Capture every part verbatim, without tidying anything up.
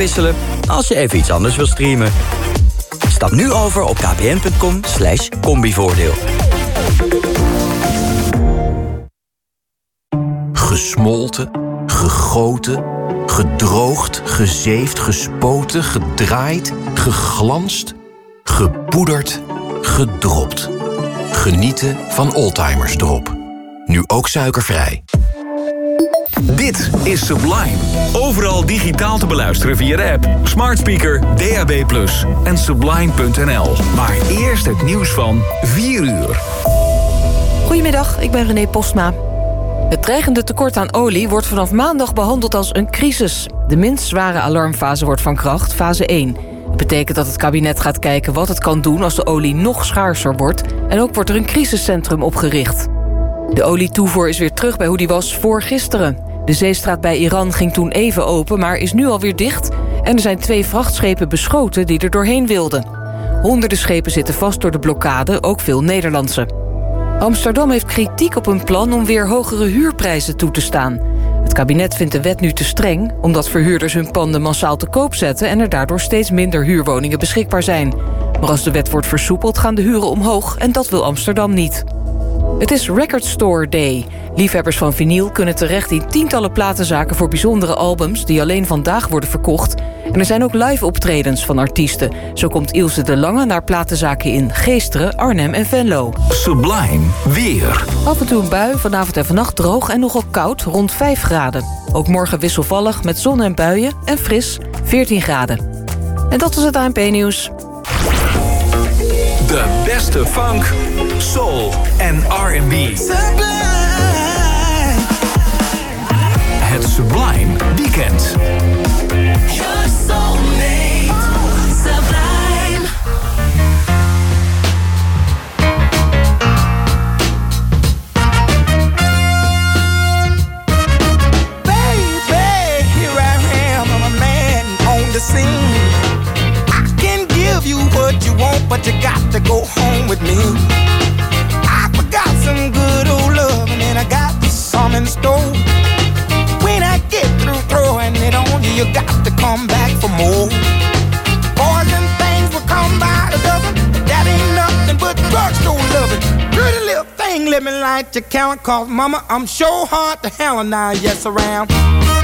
wisselen als je even iets anders wil streamen. Stap nu over op kpn.com slash combivoordeel. Gesmolten, gegoten, gedroogd, gezeefd, gespoten, gedraaid, geglanst, gepoederd, gedropt. Genieten van Oldtimers Drop. Nu ook suikervrij. Dit is Sublime. Overal digitaal te beluisteren via de app, smart speaker, D A B plus en sublime punt n l. Maar eerst het nieuws van vier uur. Goedemiddag, ik ben René Postma. Het dreigende tekort aan olie wordt vanaf maandag behandeld als een crisis. De minst zware alarmfase wordt van kracht, fase één. Dat betekent dat het kabinet gaat kijken wat het kan doen als de olie nog schaarser wordt. En ook wordt er een crisiscentrum opgericht. De olietoevoer is weer terug bij hoe die was voor gisteren. De zeestraat bij Iran ging toen even open, maar is nu alweer dicht. En er zijn twee vrachtschepen beschoten die er doorheen wilden. Honderden schepen zitten vast door de blokkade, ook veel Nederlandse. Amsterdam heeft kritiek op een plan om weer hogere huurprijzen toe te staan. Het kabinet vindt de wet nu te streng, omdat verhuurders hun panden massaal te koop zetten en er daardoor steeds minder huurwoningen beschikbaar zijn. Maar als de wet wordt versoepeld, gaan de huren omhoog en dat wil Amsterdam niet. Het is Record Store Day. Liefhebbers van vinyl kunnen terecht in tientallen platenzaken voor bijzondere albums die alleen vandaag worden verkocht. En er zijn ook live optredens van artiesten. Zo komt Ilse de Lange naar platenzaken in Geesteren, Arnhem en Venlo. Sublime weer. Af en toe een bui, vanavond en vannacht droog en nogal koud, rond vijf graden. Ook morgen wisselvallig met zon en buien en fris, veertien graden. En dat was het A N P-nieuws. De beste funk, soul en R en B. Het Sublime Weekend. You're soulmate, Sublime. Baby, here I am, I'm a man on the scene. I can give you what you want, but you got to go home with me. I forgot some good old love, and then I got some in store. When I get through throwing it on you, you got to come back for more. Boys and things will come by the dozen, but that ain't nothing but drugstore loving. Pretty little thing, let me light your count, cause mama, I'm sure hard to hell now, yes around.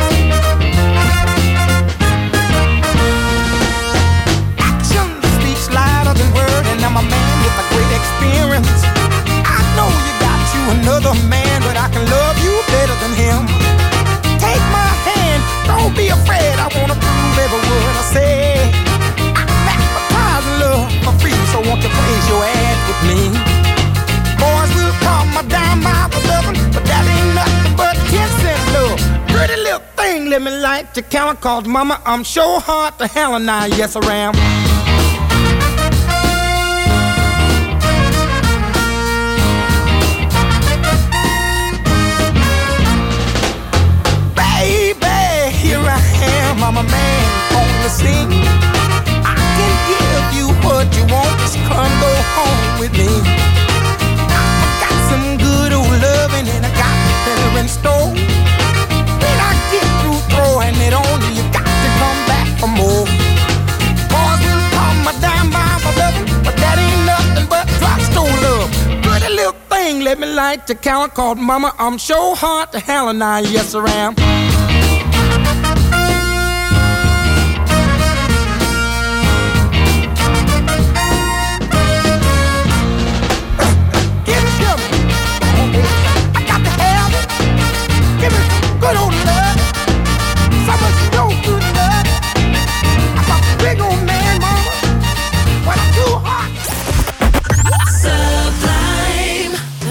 Action speaks louder than word, and I'm a man with a great experience. I know you got you another man, but I can love you better than him. Take my hand, don't be afraid, I wanna prove every word I say. I'm advertising love for free, so won't you praise your ad with me? Boys will call my dime by the dozen, but that ain't nothing but ten cent love. Pretty little thing, let me light your count, cause mama, I'm sure hard to hell now, yes I am. Here I am, I'm a man on the scene. I can give you what you want, just come go home with me. I got some good old loving and I got better in store. When I get through throwing it on you, you got to come back for more. Boys will call my dime by my loving, but that ain't nothing but drugstore love. Pretty little thing, let me light the count, called mama, I'm sure hard to hell and I, yes I am. Good old love, some of you know good love. I'm a big old man, mama, when I'm too hot. Sublime.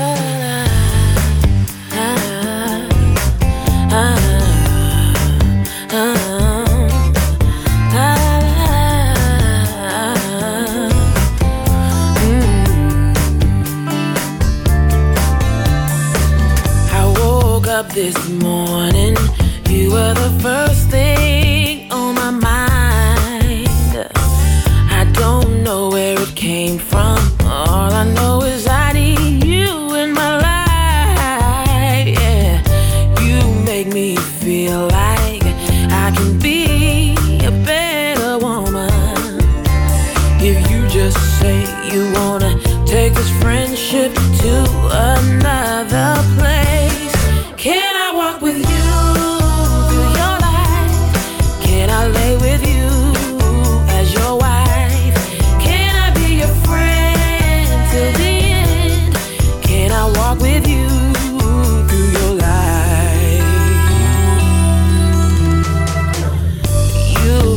I woke up this morning, you were the first thing on my mind. I don't know where it came from, all I know is I need you in my life. Yeah, you make me feel like I can be a better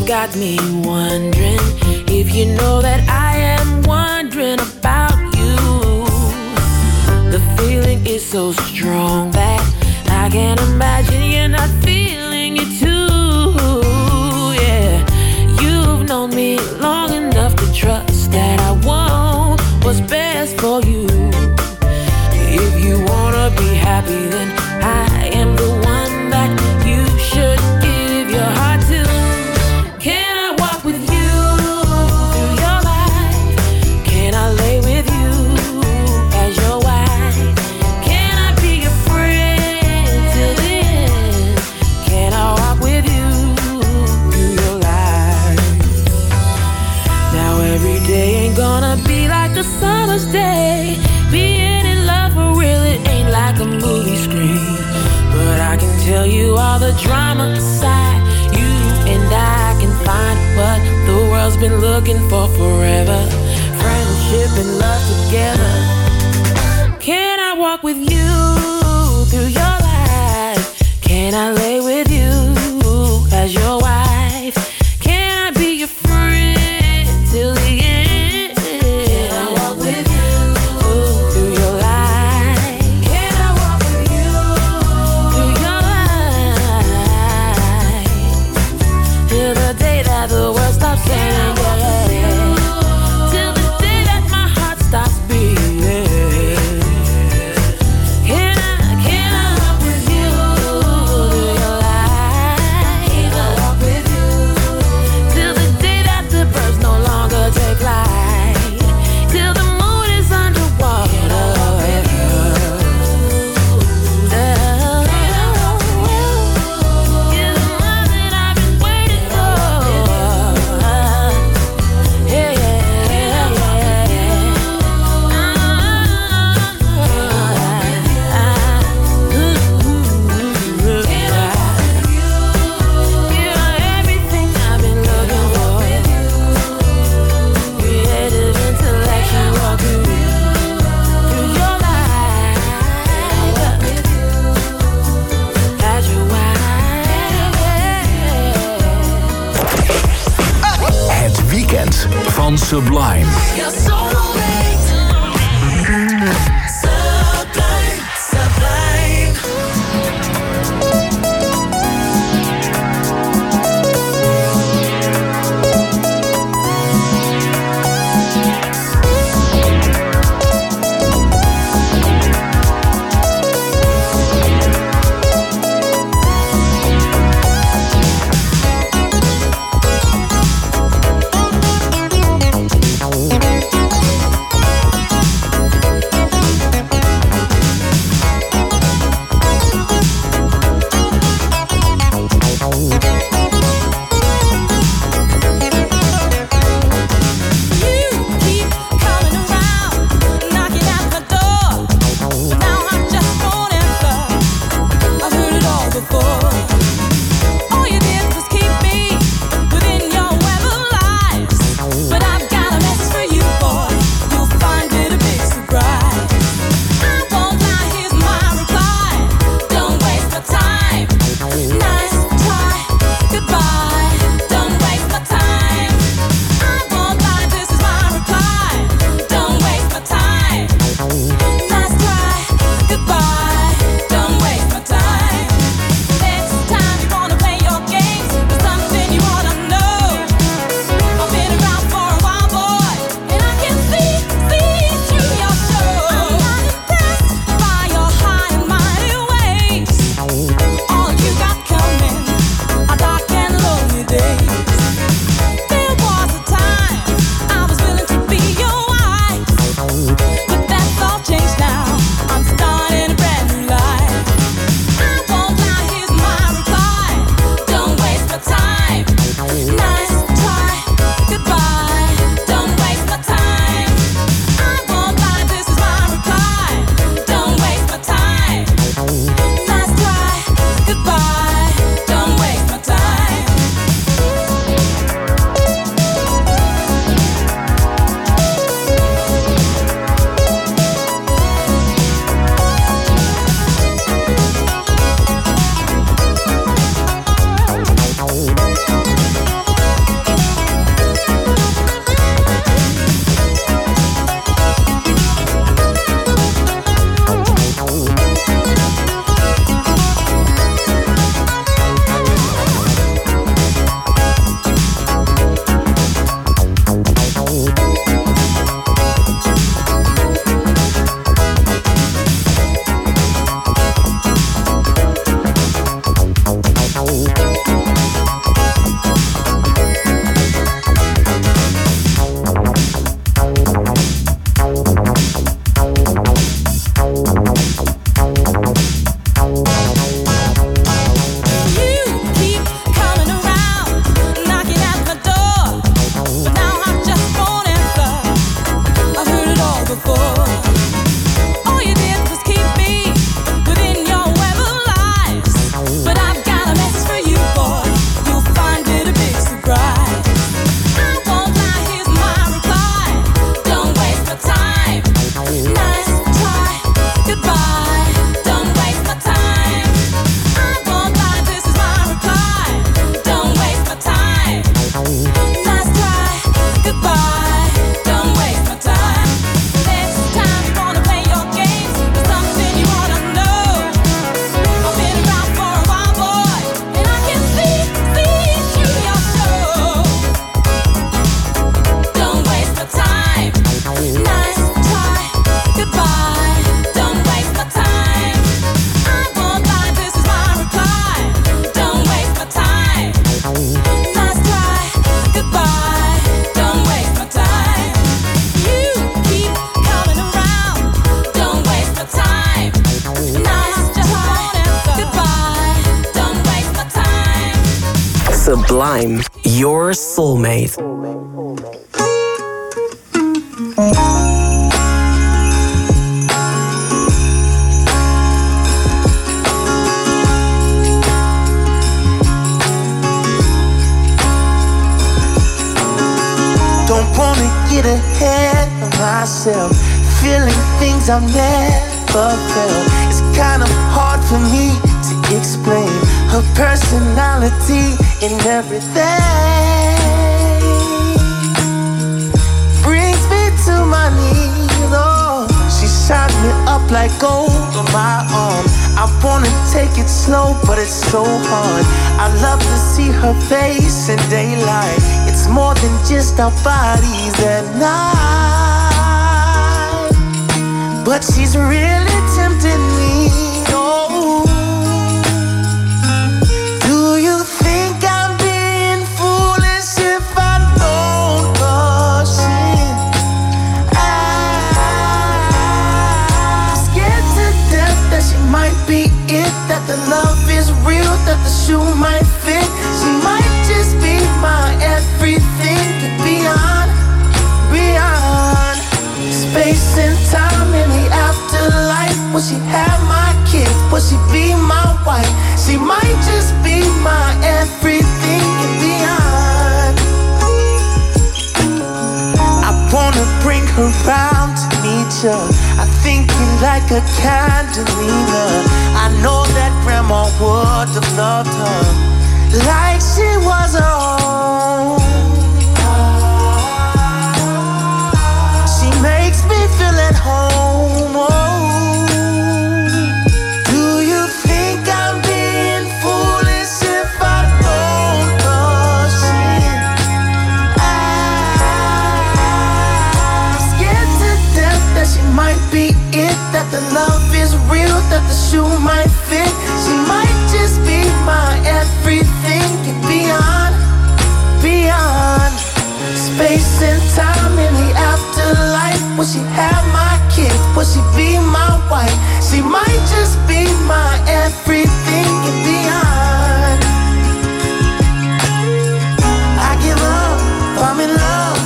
got me wondering if you know that I am wondering about you. The feeling is so strong that I can't imagine you're not feeling it too. Yeah, you've known me long enough to trust that I want what's best for you. If you wanna be happy, then I am the one that you should give your heart to. Can I walk with you through your life? Can I lay with you as your wife? Can I be your friend till the end? Can I walk with you through your life? Now every day ain't gonna be like a summer's day. Being in love for real, it ain't like a movie screen. But I can tell you all the drama aside, you and I can find what the world's been looking for forever. Friendship and love together. Can I walk with you through your life? Can I lay with you as your wife? Can I be your friend till the end? Can I walk with you through your life? Can I walk with you through your life till the day that the world stops saying yeah, till the day that my heart stops beating? Can I, can I walk with you through your life? Can I walk with you till the day that the birds no longer take flight, till the moon is underwater? You're the one that I've been waiting for. Yeah, yeah, yeah, You're everything I've been looking for. Creative, intellectual, through your life as your wife. Het weekend van Sublime. Your soulmate. Sublime, sublime. Thank Sublime, your soulmate. Don't wanna get ahead of myself, feeling things I've never felt. It's kind of hard for me to explain her personality and everything. Brings me to my knees, oh. She shines me up like gold on my arm. I wanna take it slow, but it's so hard. I love to see her face in daylight. It's more than just our bodies at night. But she's really tempting me, oh. Do you think I'm being foolish if I don't rush in? I'm scared to death that she might be it, that the love is real, that the shoe might fit. She might just be my everything and beyond, beyond space and time in the afterlife. Will she have my kids? Will she be my wife? She might just be my everything and beyond. I wanna bring her round to meet you. I think you like a candelina. I know that grandma would have loved her like she was her own. She makes me feel at home, oh. Do you think I'm being foolish if I don't rush in? I'm scared to death that she might be it, that the love is real, that the shoe might fit. She might just be my everything and beyond, beyond space and time in the afterlife. Will she have my kids? Will she be my wife? She might just be my everything and beyond. I give up, I'm in love,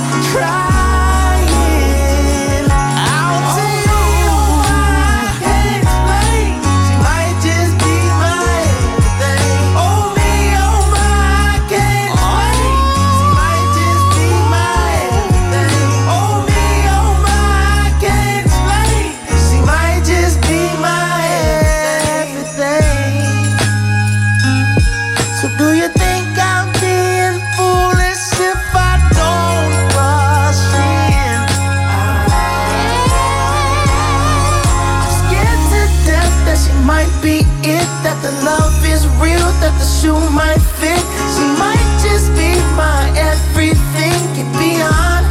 trying. I'll tell you why I can't explain. She might just be my everything. Oh me, oh my, I can't explain. She might just be my everything. Oh me, oh my, I can't explain. She might just be my everything. So do you think I'm being foolish if I don't rush in? I'm scared to death that she might be it, that the love is real, that the shoe might fit. She might just be my everything and beyond,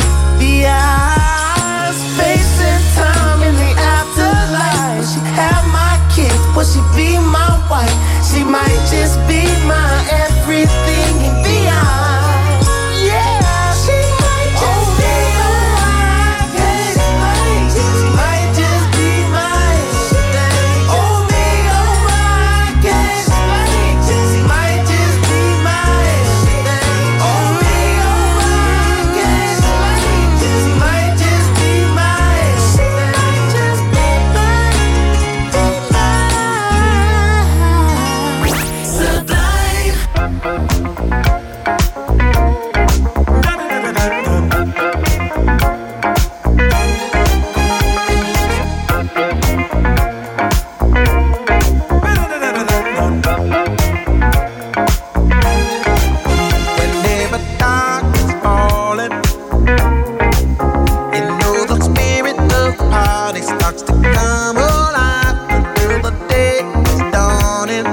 beyond space and time in the afterlife. Will she have my kids? Will she be my wife? She might just be my everything and beyond. Yeah, she might just be my everything. She might just be my everything. Oh me, oh my, I can't explain. She might just be my everything. Oh me, oh my, I can't explain. She might just be my everything. Just be Whenever darkness falling, you know the spirit of the party starts to come alive until the day is dawning.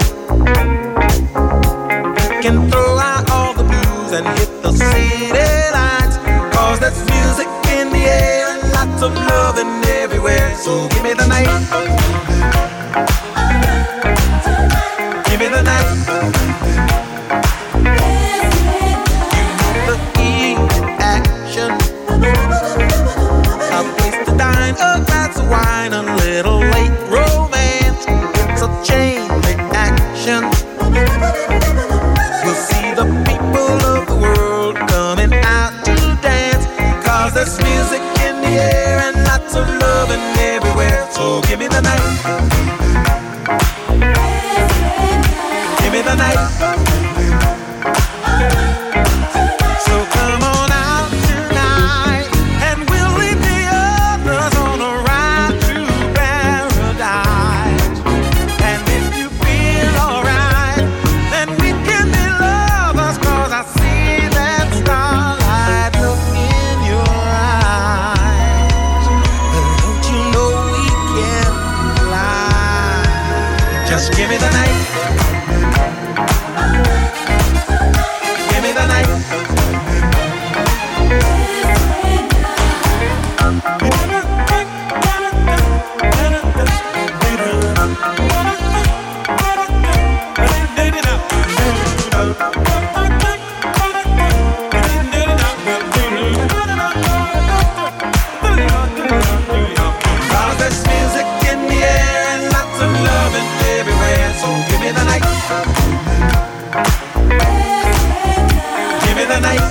We can throw out all the blues and hit the city lights, 'cause there's music in the air and lots of loving everywhere. So give me the night, give me the night. The heat, action, a place to dine, a glass of wine, a little late romance. It's a chain reaction. We'll see the people So give me the night. Give me the night. So come on out tonight, and we'll leave the others on a ride to paradise. And if you feel alright, then we can be lovers, 'cause I see that starlight look in your eyes. But don't you know we can fly? Just give me the night. Give me the night. Cause there's music in the air and lots of loving everywhere. So give me the night. Give me the night.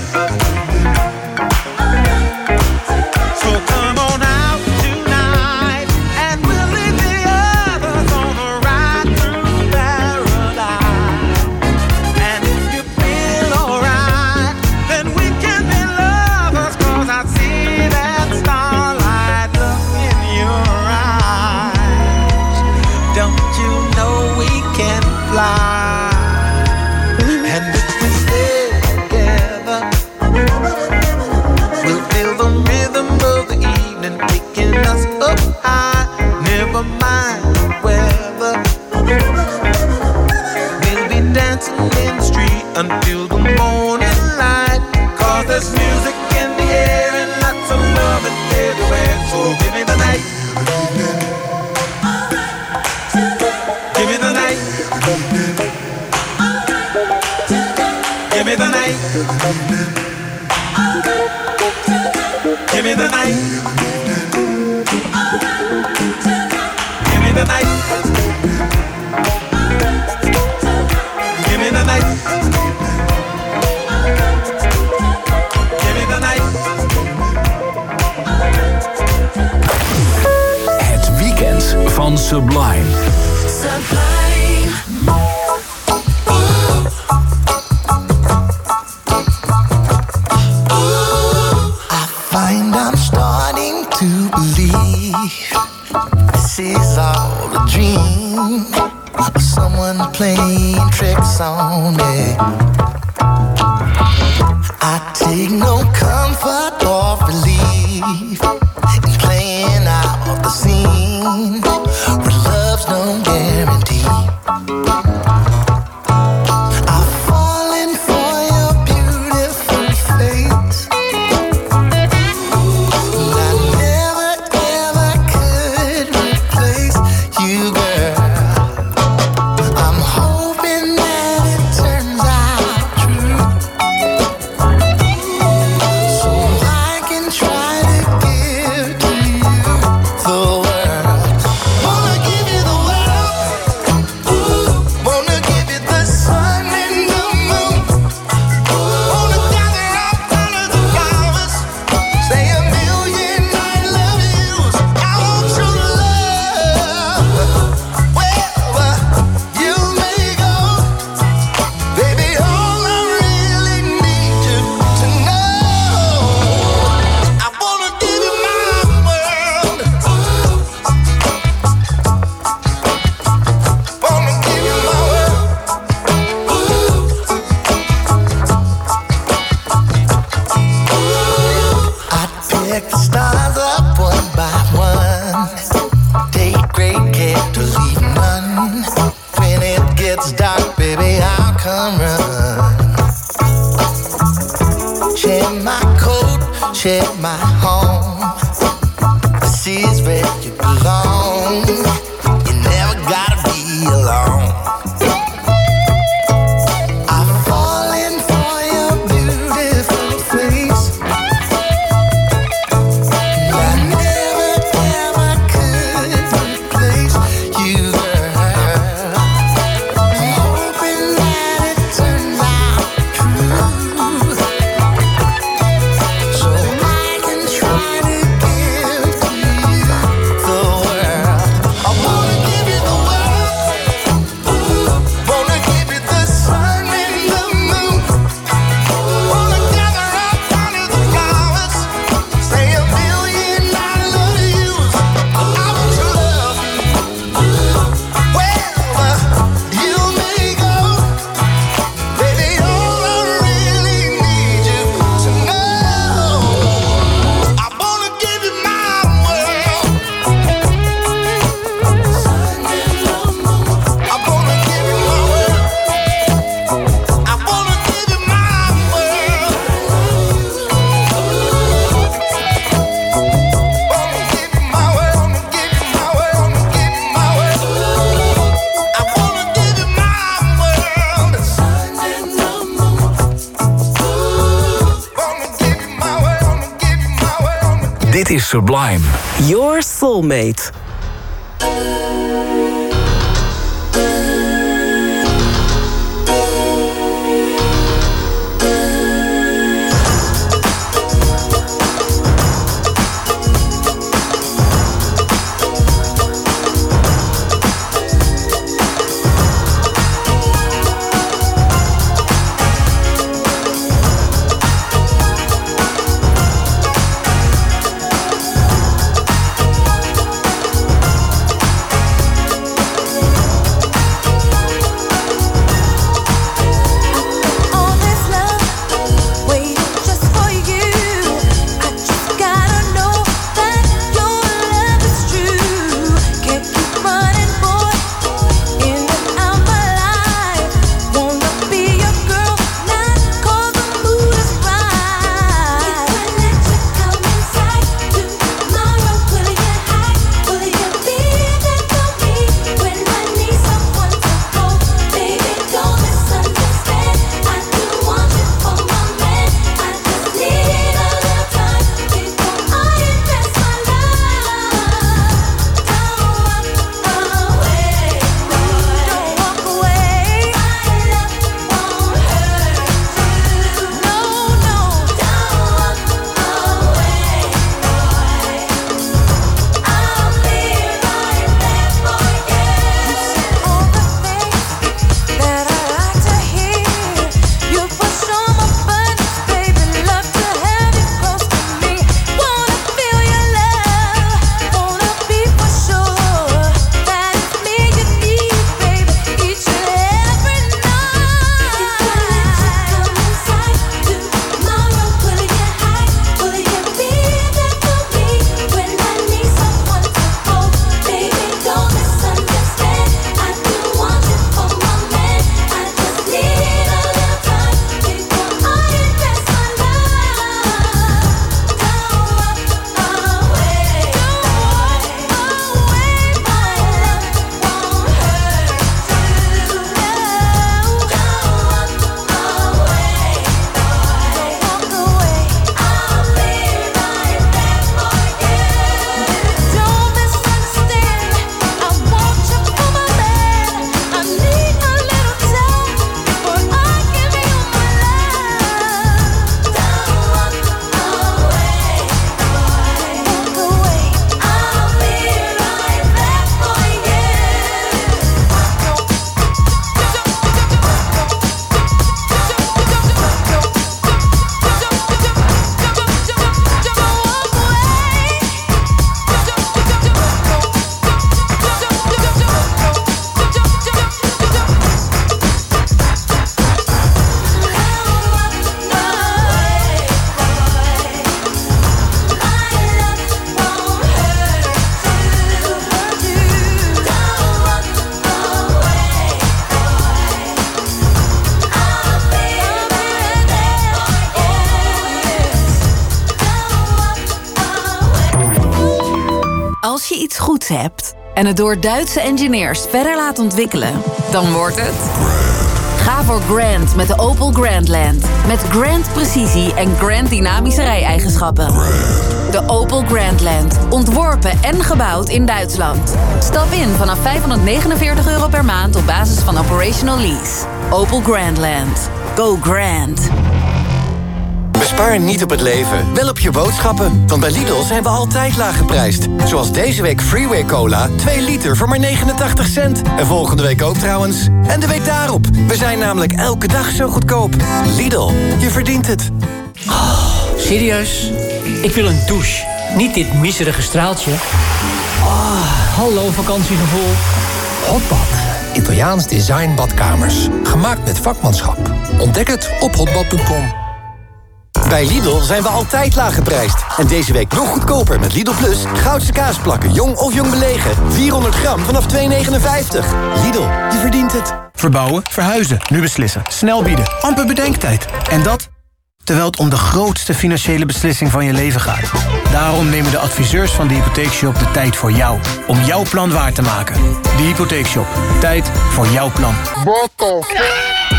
So come on out tonight, and we'll leave the others on a ride through paradise. And if you feel alright, then we can be lovers, 'cause I see that starlight look in your eyes. Don't you know we can fly? And if we stay together, we'll feel the rhythm of the evening taking us up high. Never mind the weather, we'll be dancing in the street until the morning light. 'Cause there's music in the air and lots of loving everywhere. So give me the night. Give me the night. Give me the night. Give me the night. Give me the night. Give me the night. Give me the night. Het weekend van Sublime. Sublime. Find I'm starting to believe this is all a dream, someone playing tricks on me. I take no comfort or relief in playing out the scene where love's no guarantee. I've fallen for your beautiful face. I never ever could replace you, girl. I'm hoping that it turns out true, so I can try to give to you the world. Wanna give you the world. Ooh, wanna give you the sun and the moon. Wanna gather up all of the flowers, say a million I love yous. I want your love wherever you may go. Baby, all I really need you to know, I wanna give you my world. Wanna give you my world. I pick the stars up one by one, take great care to leave none. When it gets dark, baby, I'll come run. Share my coat, share my home. This is where you belong. You never gotta be alone. I've fallen for your beautiful face. I never ever could replace you, girl. I'm hoping that it turns out true, so I can try to give to you the world. Dit is Sublime. Your Soulmate. Als je iets goeds hebt en het door Duitse engineers verder laat ontwikkelen, dan wordt het... Ga voor Grand met de Opel Grandland. Met Grand precisie en Grand dynamische rij-eigenschappen. De Opel Grandland. Ontworpen en gebouwd in Duitsland. Stap in vanaf vijfhonderdnegenenveertig euro per maand op basis van operational lease. Opel Grandland. Go Grand. Bespaar niet op het leven, wel op je boodschappen. Want bij Lidl zijn we altijd laag geprijsd. Zoals deze week Freeway Cola, twee liter voor maar negenentachtig cent. En volgende week ook trouwens. En de week daarop. We zijn namelijk elke dag zo goedkoop. Lidl, je verdient het. Oh, serieus? Ik wil een douche. Niet dit miserige straaltje. Oh, hallo vakantiegevoel. Hotbad. Italiaans design badkamers. Gemaakt met vakmanschap. Ontdek het op hotbad punt com. Bij Lidl zijn we altijd laag geprijsd. En deze week nog goedkoper met Lidl Plus. Goudse kaasplakken, jong of jong belegen. vierhonderd gram vanaf twee negenenvijftig. Lidl, je verdient het. Verbouwen, verhuizen, nu beslissen. Snel bieden, amper bedenktijd. En dat terwijl het om de grootste financiële beslissing van je leven gaat. Daarom nemen de adviseurs van de Hypotheekshop de tijd voor jou. Om jouw plan waar te maken. De Hypotheekshop. Tijd voor jouw plan.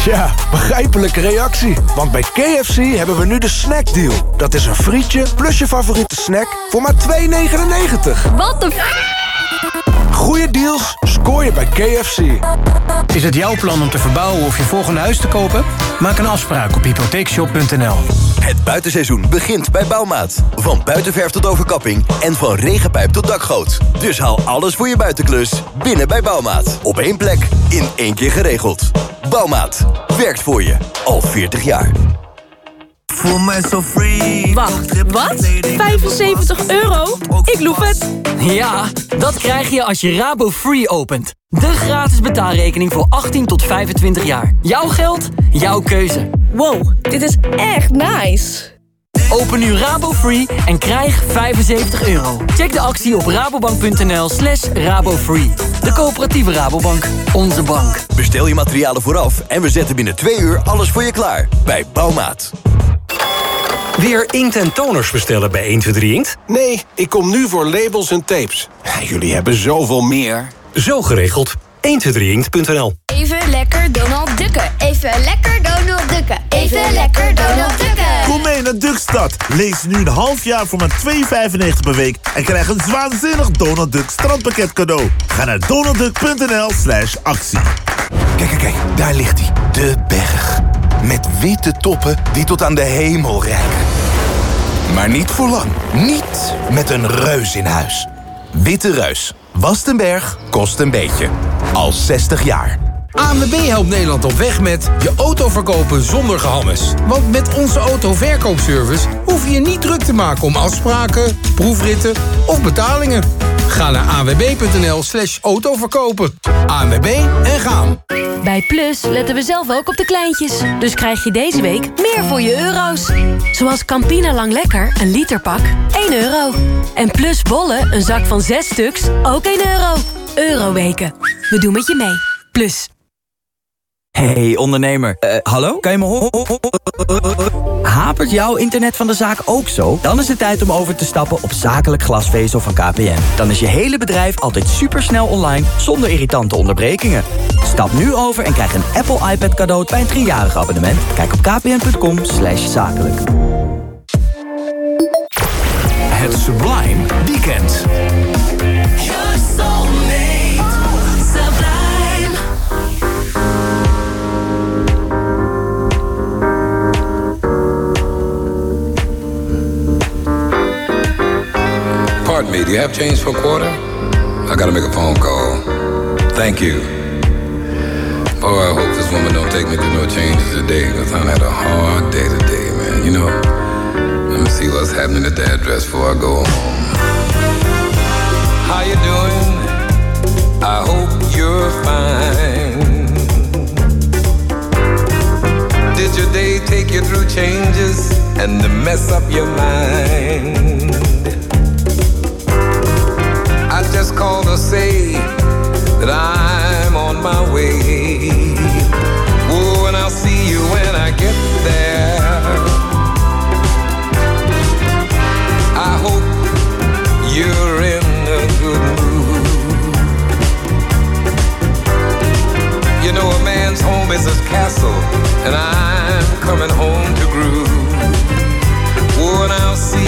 Tja, begrijpelijke reactie. Want bij K F C hebben we nu de snackdeal. Dat is een frietje plus je favoriete snack voor maar twee negenennegentig. Wat de f***? Goeie deals scoor je bij K F C. Is het jouw plan om te verbouwen of je volgende huis te kopen? Maak een afspraak op hypotheekshop punt n l. Het buitenseizoen begint bij Bouwmaat. Van buitenverf tot overkapping en van regenpijp tot dakgoot. Dus haal alles voor je buitenklus binnen bij Bouwmaat. Op één plek, in één keer geregeld. Bouwmaat. Werkt voor je. Al veertig jaar. Voel mij zo free. Wacht, wat? vijfenzeventig euro? Ik loef het. Ja, dat krijg je als je Rabo Free opent. De gratis betaalrekening voor achttien tot vijfentwintig jaar. Jouw geld, jouw keuze. Wow, dit is echt nice. Open nu Rabo Free en krijg vijfenzeventig euro. Check de actie op rabobank punt n l slash rabofree. De coöperatieve Rabobank. Onze bank. Bestel je materialen vooraf en we zetten binnen twee uur alles voor je klaar. Bij Bouwmaat. Weer inkt en toners bestellen bij één twee drie Inkt? Nee, ik kom nu voor labels en tapes. Jullie hebben zoveel meer. Zo geregeld. één twee drie inkt punt n l. Even lekker Donald Ducken. Even lekker Donald Ducken. Even lekker Donald Ducken. Kom mee naar Duckstad. Lees nu een half jaar voor maar twee vijfennegentig per week en krijg een waanzinnig Donald Duck strandpakket cadeau. Ga naar donaldduck punt n l slash actie. Kijk, kijk, kijk, daar ligt hij. De berg. Met witte toppen die tot aan de hemel reiken. Maar niet voor lang. Niet met een reus in huis. Witte Reus. Wast een berg, kost een beetje. Al zestig jaar. A N W B helpt Nederland op weg met je auto verkopen zonder gehammes. Want met onze autoverkoopservice hoef je je niet druk te maken om afspraken, proefritten of betalingen. Ga naar a n w b punt n l slash autoverkopen. A N W B en gaan. Bij Plus letten we zelf ook op de kleintjes. Dus krijg je deze week meer voor je euro's. Zoals Campina Lang Lekker, een literpak, één euro. En Plus bollen, een zak van zes stuks, ook één euro. Euroweken. We doen met je mee. Plus. Hey ondernemer, uh, hallo? Kan je me horen? Hapert jouw internet van de zaak ook zo? Dan is het tijd om over te stappen op zakelijk glasvezel van K P N. Dan is je hele bedrijf altijd supersnel online, zonder irritante onderbrekingen. Stap nu over en krijg een Apple iPad cadeau bij een driejarig abonnement. Kijk op kpn punt com slash zakelijk. Het Sublime Weekend. Pardon me, do you have change for a quarter? I gotta make a phone call. Thank you. Oh, I hope this woman don't take me to no changes today, because I've had a hard day today, man. You know, let me see what's happening at the address before I go home. How you doing? I hope you're fine. Did your day take you through changes and to mess up your mind? I just called to say that I'm on my way. Oh, and I'll see you when I get there. I hope you're in a good mood. You know a man's home is his castle, and I'm coming home to groove. Oh, and I'll see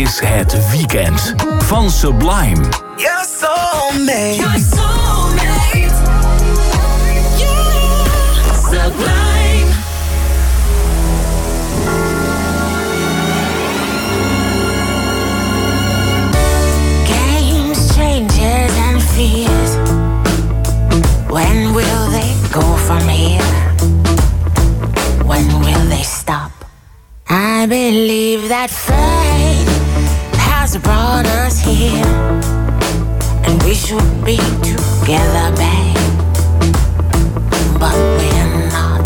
is het weekend van Sublime. Your soulmate. Your soulmate. Yeah. Sublime. Games, changes and fears. When will they go from here? When will they stop? I believe that fate has brought us here, and we should be together, babe, but we're not.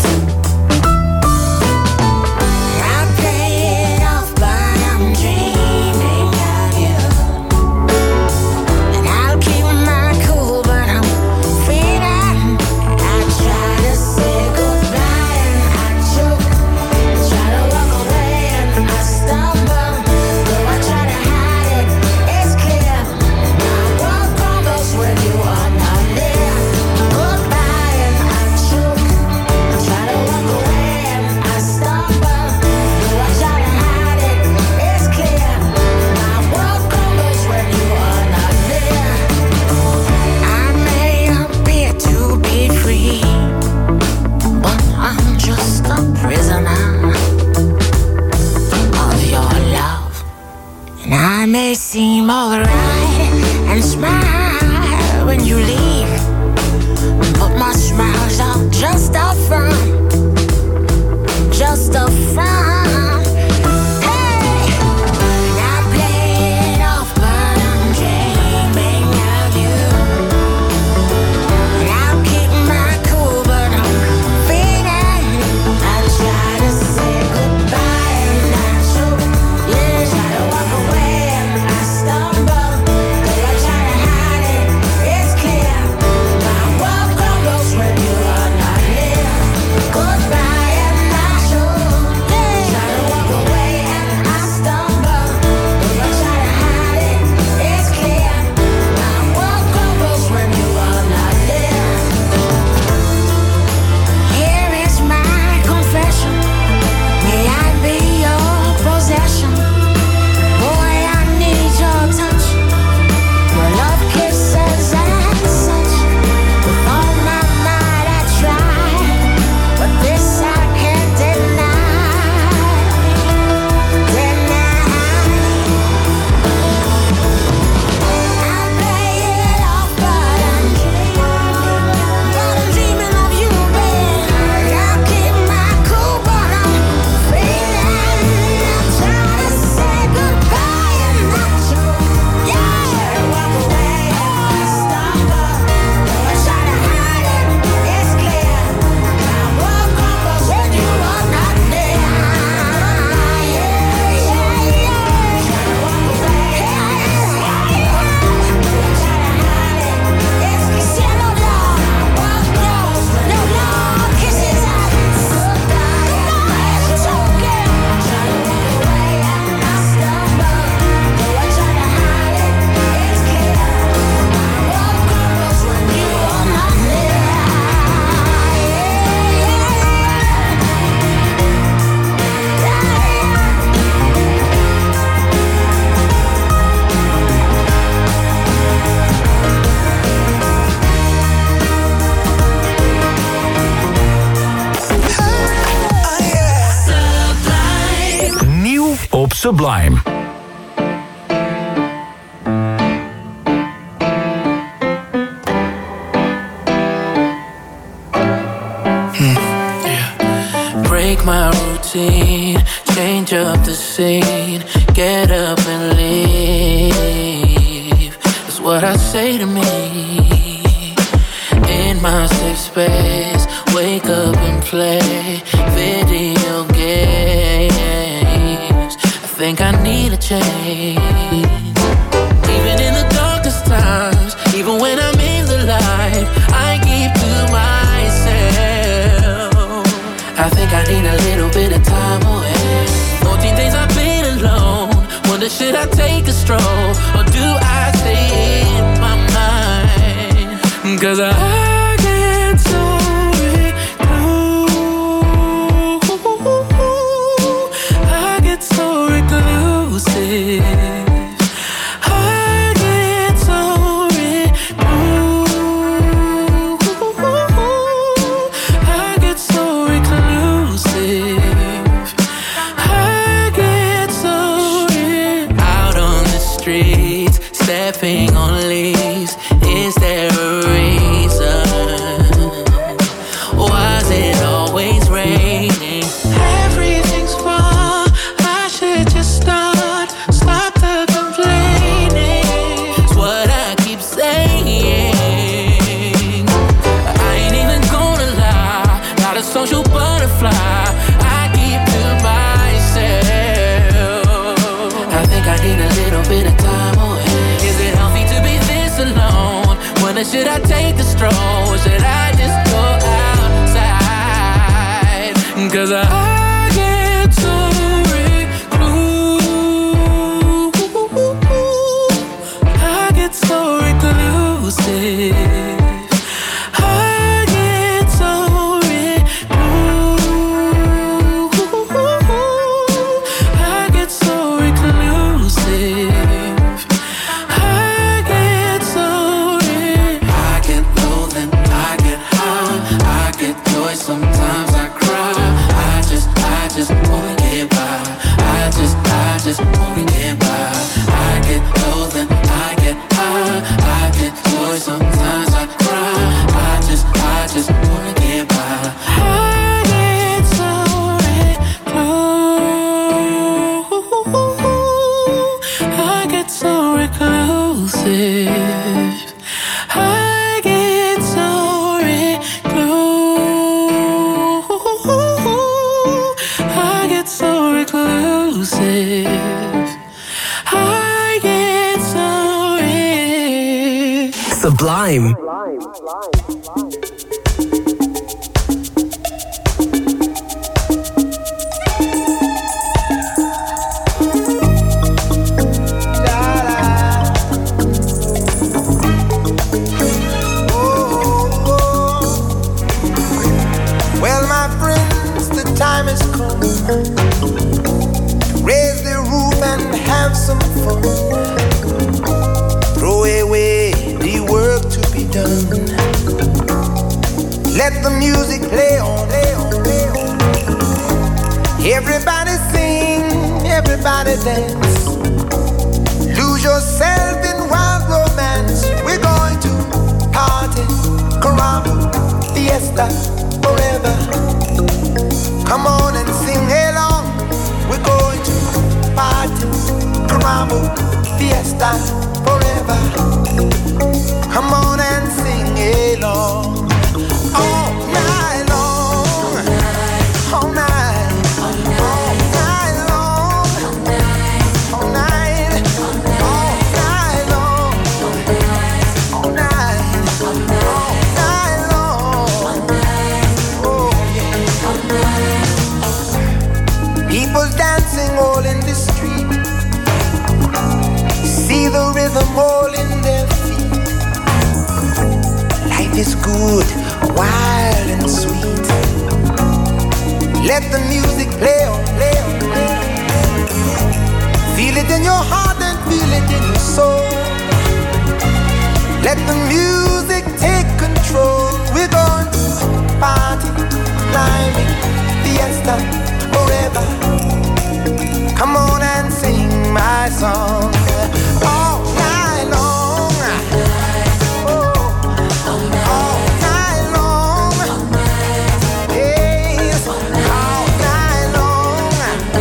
I play it off, but I'm dreaming of you, and I'll keep my cool, but I'm feeling. I try to say goodbye and I choke, try to walk away and I stumble, though I try to hide it, it's clear. My world crumbles when you are not there. Goodbye and I choke, I try to walk away and I stumble, though I try to hide it, it's clear. My world crumbles when you are not there. I may appear to be free, but I'm just a prisoner of your love. And I may seem alright and smile when you leave, but my smiles are just a front, just a front. Hey, and I play it off, but I'm dreaming of you. And I'll keep my cool, but I'm feeling. I try to say goodbye and I choke, yeah, try to walk away and I stumble, though I try to hide it, it's clear. My world crumbles when you are not here. Goodbye and I choke, yeah, try to walk away and I stumble, though I try to hide it, it's clear. My world crumbles when you are not there. Here is my confession. May I be your possession? Boy, I need your touch, your love kisses and such. With all my might I try, but this I can't deny, deny. I play it off, but I'm dreaming, but I'm dreaming of you, babe. I'll keep my cool, but I'm feeling. I'm trying to say goodbye and I choke, yeah, try to walk away and I stumble, though I try to hide it, it's clear. My world crumbles when you are not there. Yeah, yeah, yeah. Try to walk away, though I try to hide it, it's clear. No love, world close, no love, kisses and goodbye and I choke, yeah. Try to walk away and I stumble, though I try to hide it, it's clear. My world crumbles when you are not there. Nieuw op Sublime. Break my routine, change up the scene, get up and leave. That's what I say to me. In my safe space, wake up and play video games. I think I need a change. Even in the darkest times, even when I'm in the light, I keep to myself. I think I need a little bit of time away. fourteen days I've been alone. Wonder, should I take a stroll, or do I stay in my mind? Cause I get so recluse, I get so reclusive. streets, stepping on leaves. Is there a reason? Was it always raining? Everything's wrong, I should just start. Stop the complaining. It's what I keep saying. I ain't even gonna lie, not a social butterfly. I keep to myself. I think I need a little bit of time away. Is it healthy to be this alone? When should I take a stroll? Or should I just go outside? Cause I get so recluse. I get so reclusive. I get so recluse. I get so reclusive. I get so re- I get low, then I get high. I get joy, sometimes I cry. I just, I just wanna get by. I just, I just wanna get by. I get low, then I get high. I get joy, sometimes I cry. I just, I just wanna get by. I get so recluse. I get so reclusive. I get so recluse. I get so reclusive. I get so re- Sublime. Well, my friends, the time has come. Raise the roof and have some fun. Throw away the work to be done. Let the music play on, play on, play on. Everybody sing, everybody dance. Lose yourself in wild romance. We're going to party, caramba, fiesta, forever. Come on and sing along. We're going to party, caramba, fiesta, forever. Come on and sing along. All night long. All night. All night long. All night. All night long. All night. All night long. Oh yeah. People dancing all in the street. See the rhythm all in their feet. Life is good, wild and sweet. Let the music play on, play on, play on. Feel it in your heart and feel it in your soul. Let the music take control. We're going to party, climbing, fiesta, forever. Come on and sing my song. All night long. Oh, all night long. Yes, all night long.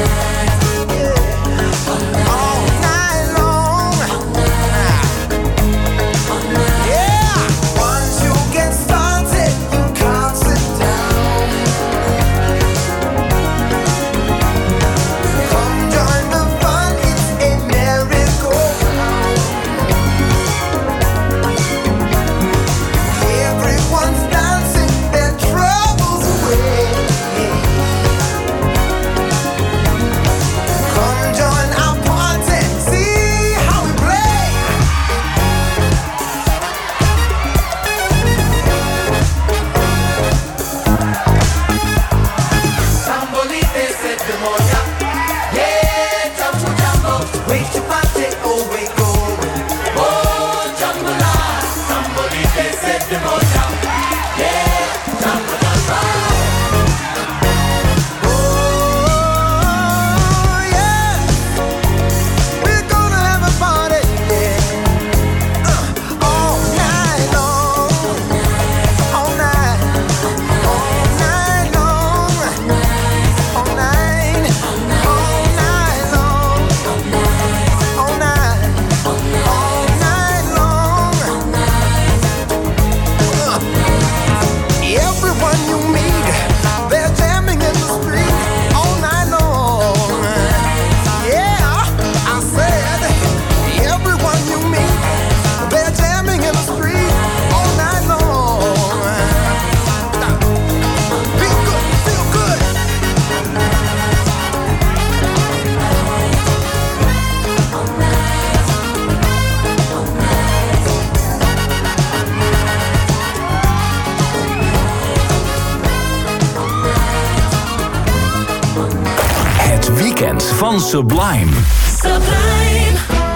Yeah, all night long. Yeah, once you get started, you can't sit down. Come join the fun, it's a merry-go-round. Everyone's dancing their troubles away. Come join our party, see how we play. Sambolite se demonia. Yeah, jambo jambo. Wait to party, oh wait go. Oh, jambo la. Sambolite se demonia. Yeah, jambo jambo. Oh yeah, we're gonna have a party. van Sublime. Sublime.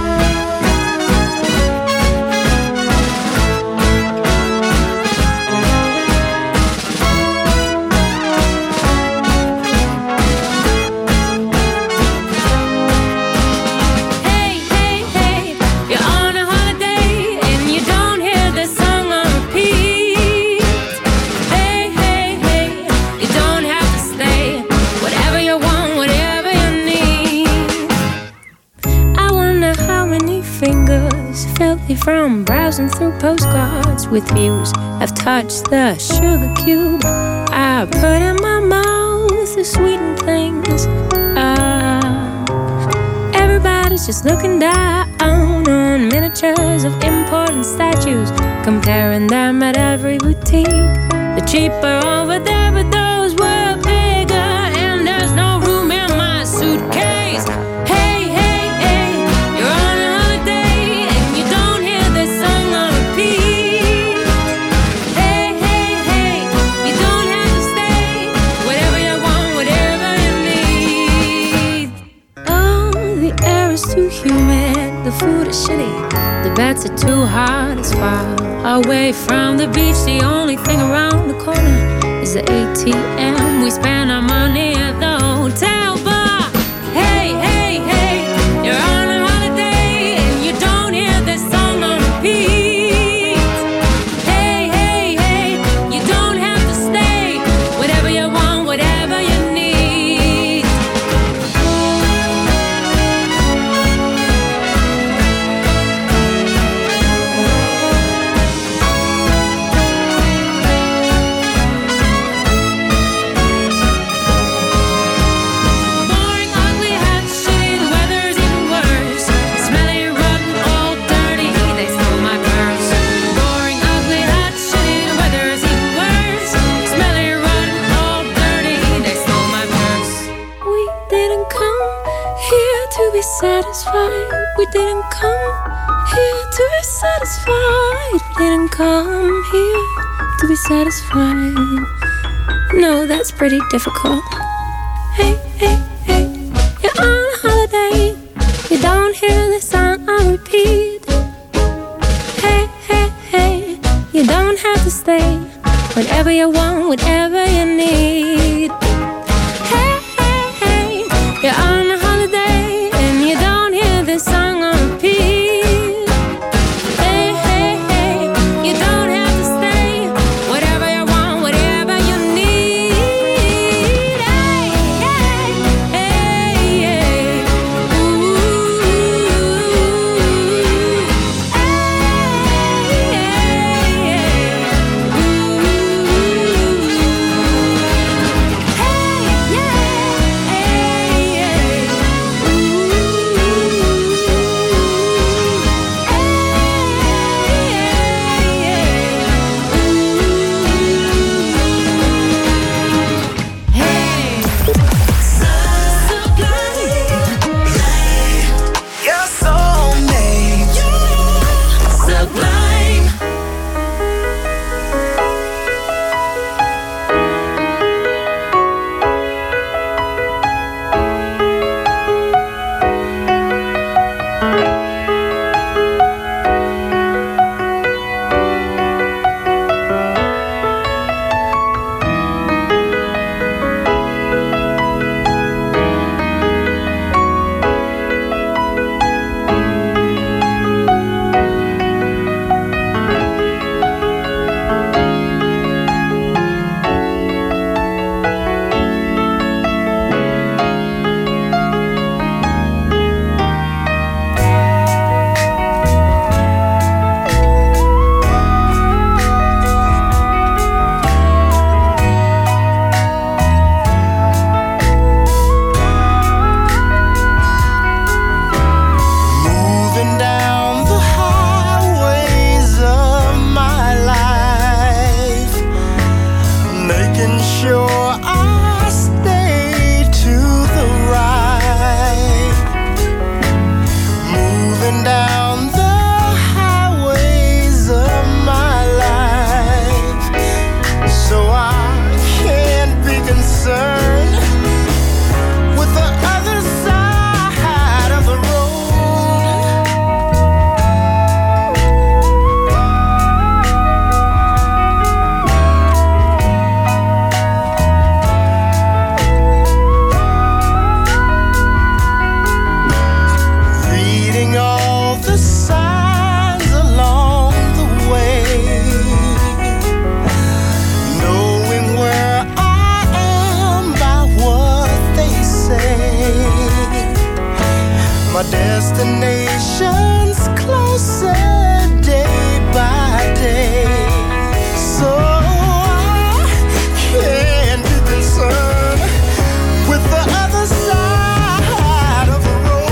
From browsing through postcards with views, I've touched the sugar cube. I put in my mouth the sweetened things. Ah, everybody's just looking down on miniatures of important statues, comparing them at every boutique. The cheaper over there, but those were bigger, and there's no room in my suitcase. Hey, hey, hey, you're on a holiday and you don't hear this song on repeat. Hey, hey, hey, you don't have to stay. Whatever you want, whatever you need. Oh, the air is too humid, the food is shitty, the beds are too hot, it's far away from the beach. The only thing around the corner is the A T M. We spend our money at the hotel bar. Hey, hey, hey, you're on a holiday and you don't hear this song on repeat. Hey, hey, hey, you don't have to stay. Whatever you want, whatever you need. Boring, ugly, hot, shitty, the weather's even worse. Smelly, rotten, old, dirty, they stole my purse. Boring, ugly, hot, shitty, the weather's even worse. Smelly, rotten, old, dirty, they stole my purse. We didn't come here to be satisfied. We didn't come here to be satisfied. We didn't come here to be satisfied. No, that's pretty difficult. Hey, hey, hey, you're on a holiday. You don't hear this song on repeat. Hey, hey, hey, you don't have to stay. Whatever you want, whatever you need. Hey, hey, hey, you're on a holiday and you don't hear this song on repeat. Hey, hey, hey, you don't have to stay. Whatever you want, whatever you need. Hey, hey, hey, hey. Ooh, our destination's closer day by day. So I can't be concerned with the other side of the road.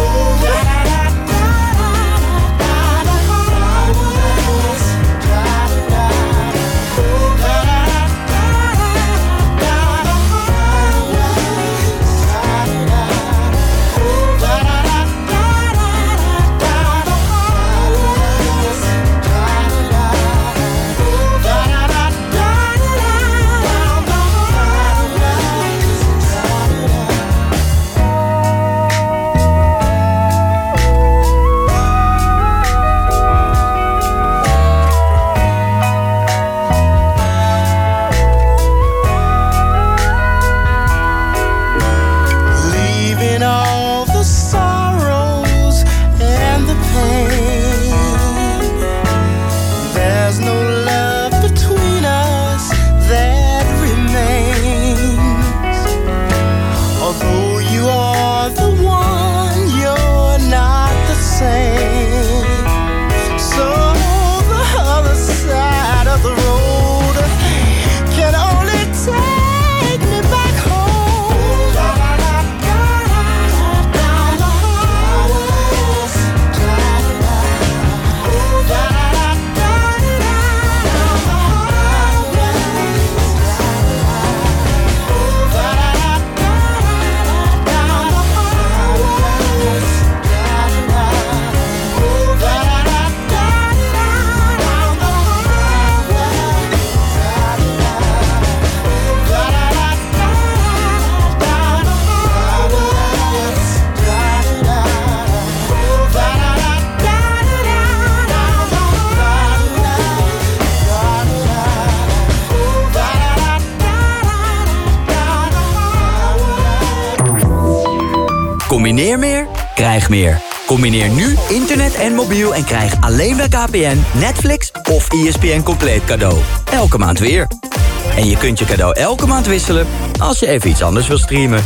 Combineer meer, krijg meer. Combineer nu internet en mobiel en krijg alleen bij K P N, Netflix of E S P N compleet cadeau. Elke maand weer. En je kunt je cadeau elke maand wisselen als je even iets anders wil streamen.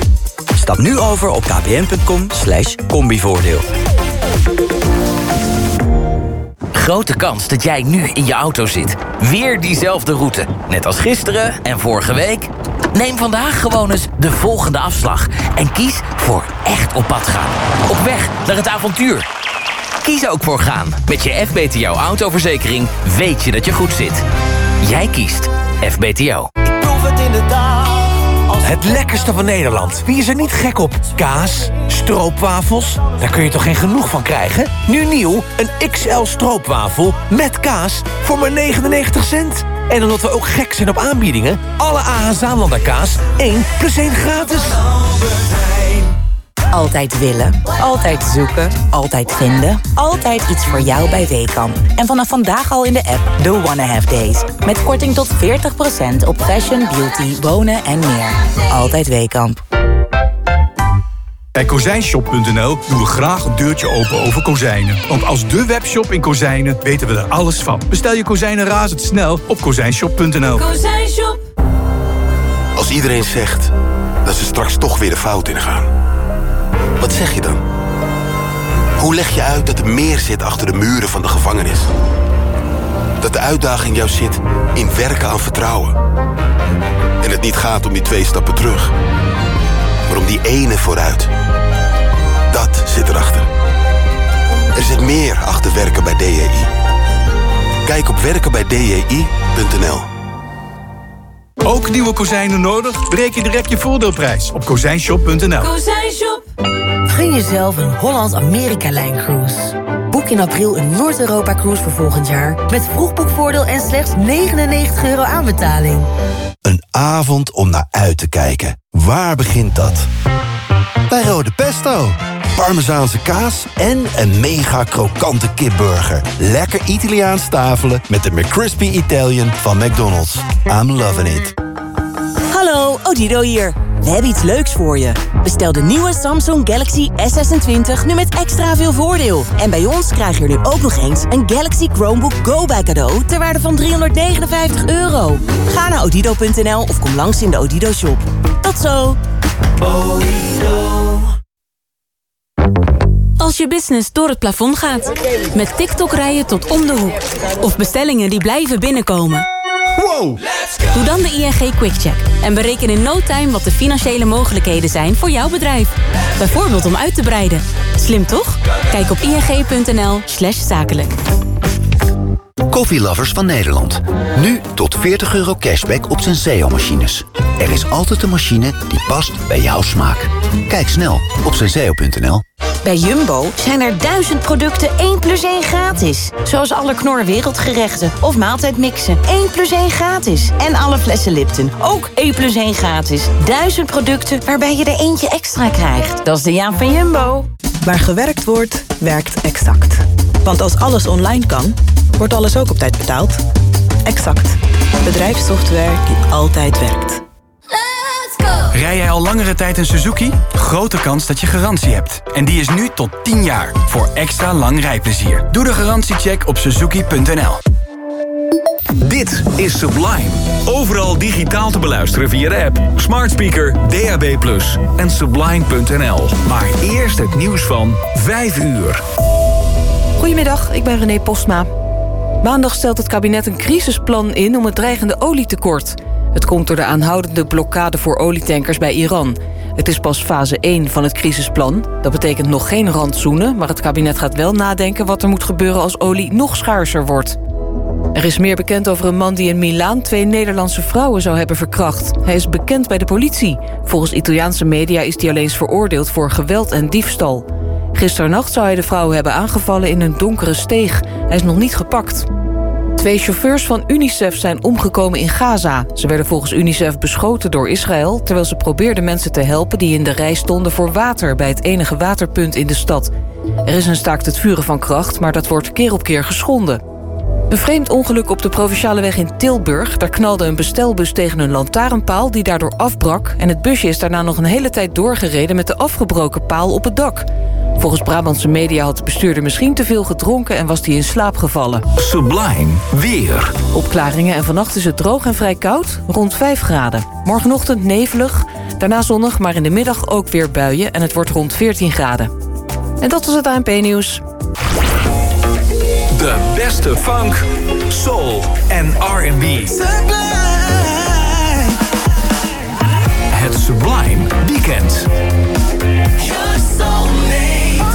Stap nu over op kpn.com slash combivoordeel. Grote kans dat jij nu in je auto zit. Weer diezelfde route. Net als gisteren en vorige week. Neem vandaag gewoon eens de volgende afslag. En kies voor echt op pad gaan. Op weg naar het avontuur. Kies ook voor gaan. Met je F B T O autoverzekering weet je dat je goed zit. Jij kiest F B T O. Ik proef het in de dag. Het lekkerste van Nederland. Wie is er niet gek op? Kaas, stroopwafels. Daar kun je toch geen genoeg van krijgen? Nu nieuw, een X L stroopwafel met kaas voor maar negenennegentig cent. En omdat we ook gek zijn op aanbiedingen, alle A H Zaanlander kaas één plus één gratis. Altijd willen, altijd zoeken, altijd vinden. Altijd iets voor jou bij Weekamp. En vanaf vandaag al in de app The Wanna Have Days. Met korting tot veertig procent op fashion, beauty, wonen en meer. Altijd Weekamp. Bij kozijnshop punt n l doen we graag een deurtje open over kozijnen. Want als de webshop in kozijnen weten we er alles van. Bestel je kozijnen razendsnel op kozijnshop punt n l. Kozijnshop. Als iedereen zegt dat ze straks toch weer de fout ingaan, wat zeg je dan? Hoe leg je uit dat er meer zit achter de muren van de gevangenis? Dat de uitdaging jou zit in werken aan vertrouwen. En het niet gaat om die twee stappen terug, maar om die ene vooruit. Dat zit erachter. Er zit meer achter werken bij D J I. Kijk op werken bij d j i punt n l. Ook nieuwe kozijnen nodig? Bereken direct je voordeelprijs op kozijnshop punt n l. Kozijnshop. Gun jezelf een Holland-Amerika-lijn-cruise. Boek in april een Noord-Europa-cruise voor volgend jaar. Met vroegboekvoordeel en slechts negenennegentig euro aanbetaling. Een avond om naar uit te kijken. Waar begint dat? Bij Rode Pesto. Parmezaanse kaas en een mega krokante kipburger. Lekker Italiaans tafelen met de McCrispy Italian van McDonald's. I'm loving it. Hallo, Odido hier. We hebben iets leuks voor je. Bestel de nieuwe Samsung Galaxy S zesentwintig nu met extra veel voordeel. En bij ons krijg je er nu ook nog eens een Galaxy Chromebook Go bij cadeau ter waarde van driehonderdnegenenvijftig euro. Ga naar odido punt n l of kom langs in de Odido shop. Tot zo! Odido. Als je business door het plafond gaat. Met TikTok-rijen tot om de hoek. Of bestellingen die blijven binnenkomen. Wow! Doe dan de I N G QuickCheck. En bereken in no time wat de financiële mogelijkheden zijn voor jouw bedrijf. Bijvoorbeeld om uit te breiden. Slim toch? Kijk op ing.nl slash zakelijk. Coffeelovers van Nederland. Nu tot veertig euro cashback op Senseo-machines. Er is altijd een machine die past bij jouw smaak. Kijk snel op senseo punt n l. Bij Jumbo zijn er duizend producten één plus één gratis. Zoals alle Knor wereldgerechten of maaltijdmixen. één plus één gratis. En alle flessen Lipton. Ook één plus één gratis. Duizend producten waarbij je er eentje extra krijgt. Dat is de Jaap van Jumbo. Waar gewerkt wordt, werkt Exact. Want als alles online kan, wordt alles ook op tijd betaald. Exact. Bedrijfssoftware die altijd werkt. Rij jij al langere tijd een Suzuki? Grote kans dat je garantie hebt. En die is nu tot tien jaar. Voor extra lang rijplezier. Doe de garantiecheck op suzuki punt n l. Dit is Sublime. Overal digitaal te beluisteren via de app, smart speaker, D A B plus, en sublime punt n l. Maar eerst het nieuws van vijf uur. Goedemiddag, ik ben René Postma. Maandag stelt het kabinet een crisisplan in om het dreigende olietekort. Het komt door de aanhoudende blokkade voor olietankers bij Iran. Het is pas fase één van het crisisplan. Dat betekent nog geen rantsoenen, maar het kabinet gaat wel nadenken wat er moet gebeuren als olie nog schaarser wordt. Er is meer bekend over een man die in Milaan twee Nederlandse vrouwen zou hebben verkracht. Hij is bekend bij de politie. Volgens Italiaanse media is hij al eens veroordeeld voor geweld en diefstal. Gisternacht zou hij de vrouwen hebben aangevallen in een donkere steeg. Hij is nog niet gepakt. Twee chauffeurs van UNICEF zijn omgekomen in Gaza. Ze werden volgens UNICEF beschoten door Israël, terwijl ze probeerden mensen te helpen die in de rij stonden voor water bij het enige waterpunt in de stad. Er is een staakt het vuren van kracht, maar dat wordt keer op keer geschonden. Een vreemd ongeluk op de Provinciale weg in Tilburg. Daar knalde een bestelbus tegen een lantaarnpaal die daardoor afbrak, en het busje is daarna nog een hele tijd doorgereden met de afgebroken paal op het dak. Volgens Brabantse media had de bestuurder misschien te veel gedronken en was hij in slaap gevallen. Sublime weer. Opklaringen en vannacht is het droog en vrij koud, rond vijf graden. Morgenochtend nevelig, daarna zonnig, maar in de middag ook weer buien en het wordt rond veertien graden. En dat was het A N P-nieuws. De beste funk, soul en R en B. Het Sublime Weekend. Your soulmate.